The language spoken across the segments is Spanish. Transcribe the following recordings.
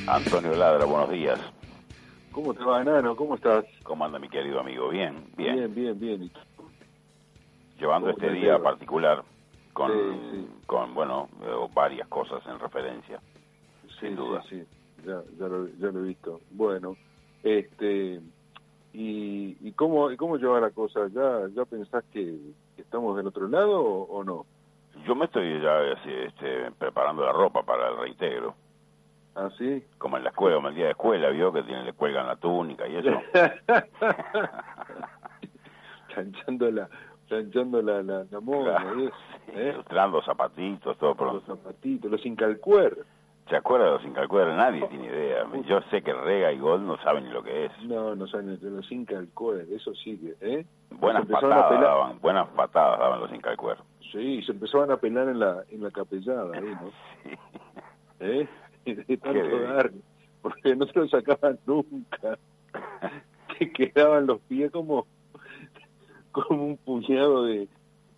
Antonio Ladra, buenos días. ¿Cómo te va, Nano? ¿Cómo estás? ¿Cómo anda mi querido amigo? Bien. Bien. ¿Y tú? Llevando este día particular con bueno, varias cosas en referencia, sin duda. Sí, ya lo he visto. Bueno, ¿y cómo lleva la cosa? ¿Ya pensás que estamos del otro lado o no? Yo me estoy ya preparando la ropa para el reintegro. ¿Ah, sí? Como en la escuela, como el día de escuela, ¿vio? Que le cuelgan la túnica y eso. planchando la moda, Claro, ¿eh? sí, ilustrando zapatitos, todo pronto. Los zapatitos, los incalcuer. ¿Se acuerda de los incalcuer? Nadie tiene idea. Yo sé que Rega y Gold no saben ni lo que es. No saben de los incalcuer, eso sí que, ¿eh? Buenas patadas daban los incalcuer. Sí, se empezaban a pelar en la capellada, ahí, ¿no? Sí. De tanto dar, porque no se lo sacaban nunca. Que quedaban los pies como un puñado de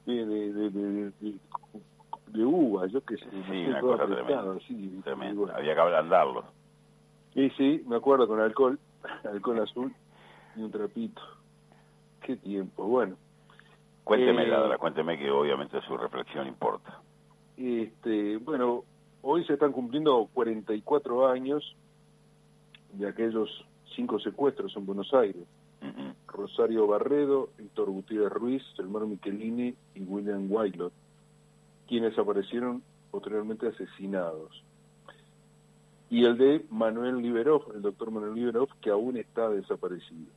uvas, yo qué sé. Sí, una cosa tremenda. Tremenda. Había que ablandarlos. Sí, me acuerdo, con alcohol azul y un trapito. Qué tiempo, bueno. Cuénteme, Ladra, cuénteme que obviamente su reflexión importa. Bueno, hoy se están cumpliendo 44 años de aquellos 5 secuestros en Buenos Aires. Uh-huh. Rosario Barredo, Héctor Gutiérrez Ruiz, Elmar Michelini y William Waylot, quienes aparecieron posteriormente asesinados. Y el de Manuel Liberov, el doctor Manuel Liberov, que aún está desaparecido.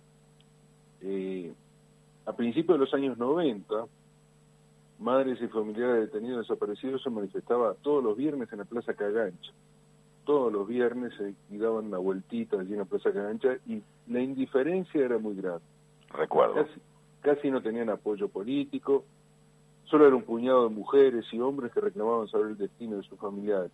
A principios de los años 90, madres y familiares de detenidos desaparecidos se manifestaban todos los viernes en la Plaza Cagancha. Todos los viernes y daban una vueltita allí en la Plaza Cagancha y la indiferencia era muy grande. Recuerdo. Casi no tenían apoyo político, solo era un puñado de mujeres y hombres que reclamaban saber el destino de sus familiares.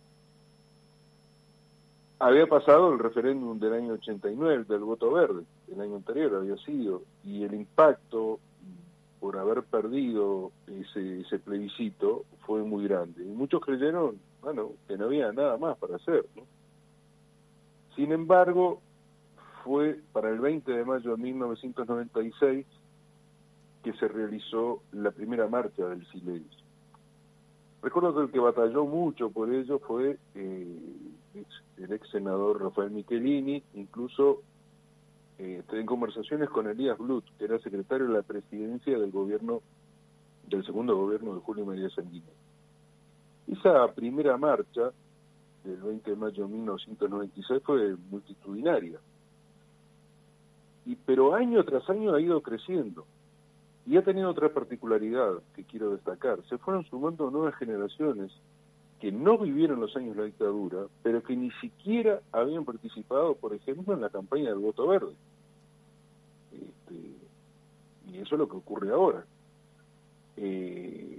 Había pasado el referéndum del año 89, del voto verde, el año anterior había sido, y el impacto por haber perdido ese plebiscito fue muy grande. Y muchos creyeron, que no había nada más para hacer, ¿no? Sin embargo, fue para el 20 de mayo de 1996 que se realizó la primera marcha del silencio. Recuerdo que el que batalló mucho por ello fue el ex senador Rafael Michelini, incluso en conversaciones con Elías Blut, que era secretario de la presidencia del segundo gobierno de Julio María Sanguinetti. Esa primera marcha del 20 de mayo de 1996 fue multitudinaria, pero año tras año ha ido creciendo. Y ha tenido otra particularidad que quiero destacar. Se fueron sumando nuevas generaciones que no vivieron los años de la dictadura, pero que ni siquiera habían participado, por ejemplo, en la campaña del voto verde. Y eso es lo que ocurre ahora. ¿Qué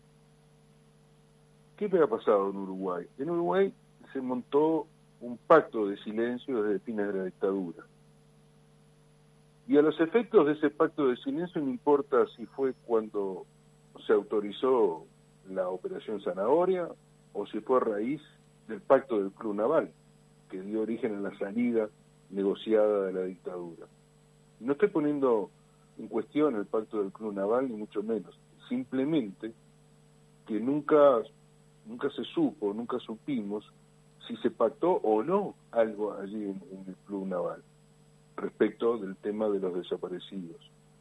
me ha pasado en Uruguay? En Uruguay se montó un pacto de silencio desde fines de la dictadura. Y a los efectos de ese pacto de silencio no importa si fue cuando se autorizó la Operación Zanahoria o si fue a raíz del pacto del Club Naval, que dio origen a la salida negociada de la dictadura. No estoy poniendo en cuestión el pacto del Club Naval, ni mucho menos. Simplemente que nunca se supo, nunca supimos si se pactó o no algo allí en el Club Naval respecto del tema de los desaparecidos.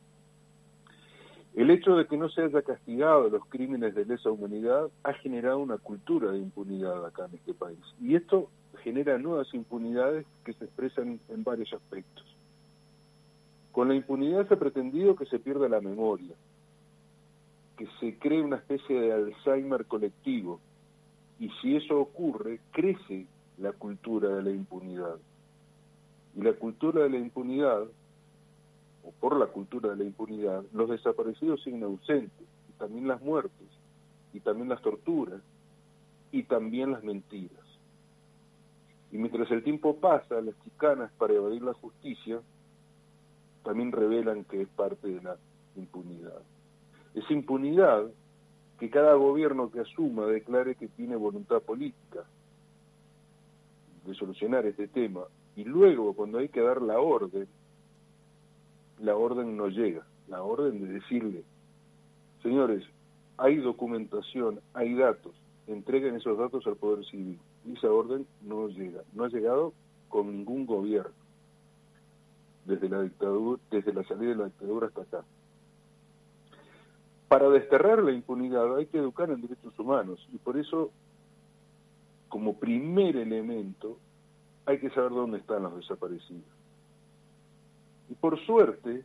El hecho de que no se haya castigado los crímenes de lesa humanidad ha generado una cultura de impunidad acá en este país. Y esto genera nuevas impunidades que se expresan en varios aspectos. Con la impunidad se ha pretendido que se pierda la memoria, que se cree una especie de Alzheimer colectivo, y si eso ocurre, crece la cultura de la impunidad. Y la cultura de la impunidad, o por la cultura de la impunidad, los desaparecidos siguen ausentes, y también las muertes, y también las torturas, y también las mentiras. Y mientras el tiempo pasa, las chicanas para evadir la justicia también revelan que es parte de la impunidad. Es impunidad que cada gobierno que asuma declare que tiene voluntad política. de solucionar este tema, y luego cuando hay que dar la orden no llega. La orden de decirle, señores, hay documentación, hay datos, entreguen esos datos al Poder Civil. Y esa orden no llega, no ha llegado con ningún gobierno, desde la dictadura, desde la salida de la dictadura hasta acá. Para desterrar la impunidad hay que educar en derechos humanos, y por eso, como primer elemento, hay que saber dónde están los desaparecidos. Y por suerte,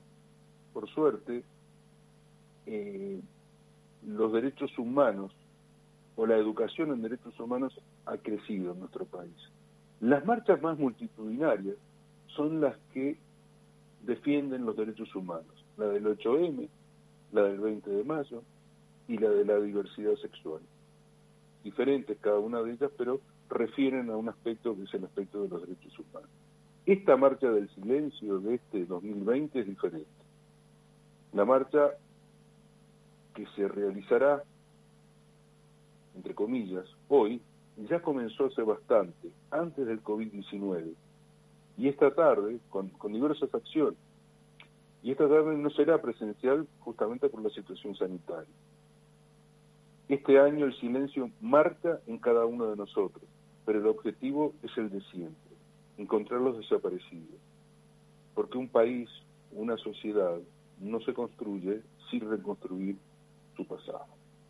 los derechos humanos o la educación en derechos humanos ha crecido en nuestro país. Las marchas más multitudinarias son las que defienden los derechos humanos, la del 8M, la del 20 de mayo y la de la diversidad sexual. Diferentes cada una de ellas, pero refieren a un aspecto que es el aspecto de los derechos humanos. Esta marcha del silencio de este 2020 es diferente. La marcha que se realizará, entre comillas, hoy, ya comenzó hace bastante, antes del COVID-19. Y esta tarde, con diversas acciones. Y esta tarde no será presencial justamente por la situación sanitaria. Este año el silencio marca en cada uno de nosotros, pero el objetivo es el de siempre, encontrar los desaparecidos. Porque un país, una sociedad, no se construye sin reconstruir su pasado.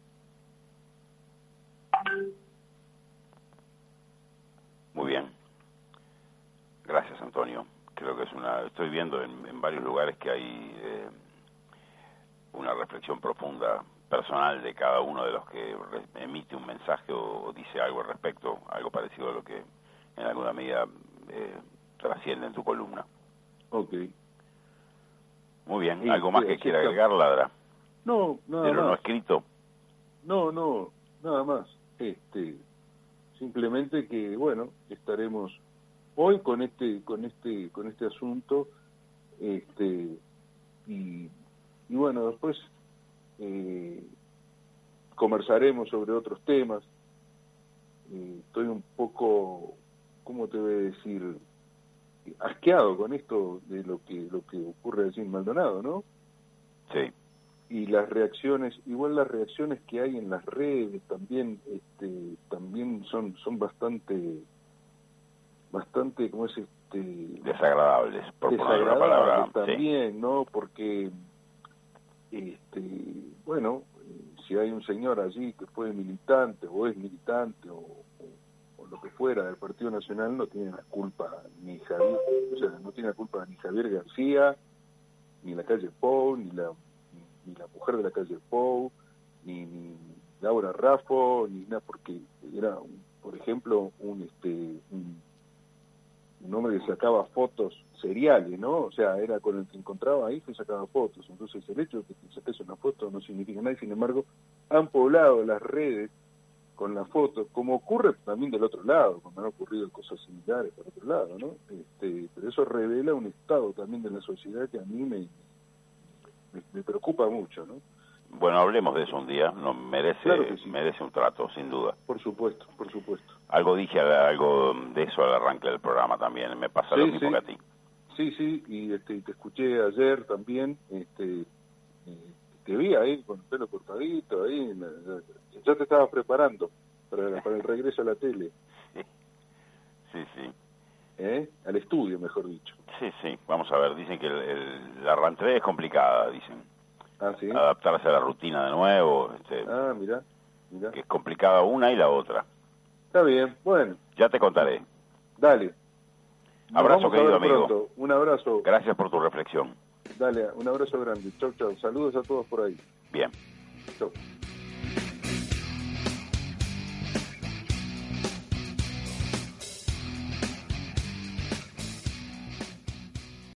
Muy bien. Gracias, Antonio. Creo que estoy viendo en varios lugares que hay una reflexión profunda personal de cada uno de los que emite un mensaje o dice algo al respecto, algo parecido a lo que en alguna medida trasciende en tu columna. Ok. Muy bien. Sí, ¿algo más que quiera agregar, Ladra? No, nada ¿De lo más. no escrito? No, nada más. Simplemente que, bueno, estaremos hoy con este asunto, y bueno, después conversaremos sobre otros temas. Estoy un poco, ¿cómo te voy a decir?, asqueado con esto de lo que ocurre allí en Maldonado, ¿no? Sí. Y las reacciones, igual las reacciones que hay en las redes también, también son bastante, ¿cómo es? Desagradables, por poner una palabra. También, sí. ¿no? Porque, bueno, si hay un señor allí que fue militante, o es militante, o lo que fuera del Partido Nacional, no tiene la culpa ni Javier, o sea, no tiene la culpa ni Javier García, ni la calle Pou, ni la mujer de la calle Pou, ni Laura Raffo, ni nada, porque era, por ejemplo, un hombre que sacaba fotos seriales, ¿no? O sea, era con el que encontraba ahí que sacaba fotos. Entonces, el hecho de que te saques una foto no significa nada, y sin embargo, han poblado las redes con las fotos, como ocurre también del otro lado, cuando han ocurrido cosas similares por otro lado, ¿no? Pero eso revela un estado también de la sociedad que a mí me preocupa mucho, ¿no? Bueno, hablemos de eso un día, merece, claro que sí. Merece un trato, sin duda. Por supuesto. Algo dije de eso al arranque del programa también, me pasa lo mismo que a ti. Sí, y te escuché ayer también, te vi ahí con el pelo cortadito, ahí, ya te estabas preparando para el regreso a la tele. Sí. Al estudio, mejor dicho. Sí, vamos a ver, dicen que la reentrada es complicada, dicen. Ah, ¿sí? Adaptarse a la rutina de nuevo. Mirá. Que es complicada una y la otra. Está bien, bueno. Ya te contaré. Dale. Abrazo, querido amigo. Pronto. Un abrazo. Gracias por tu reflexión. Dale, un abrazo grande. Chau. Saludos a todos por ahí. Bien. Chau.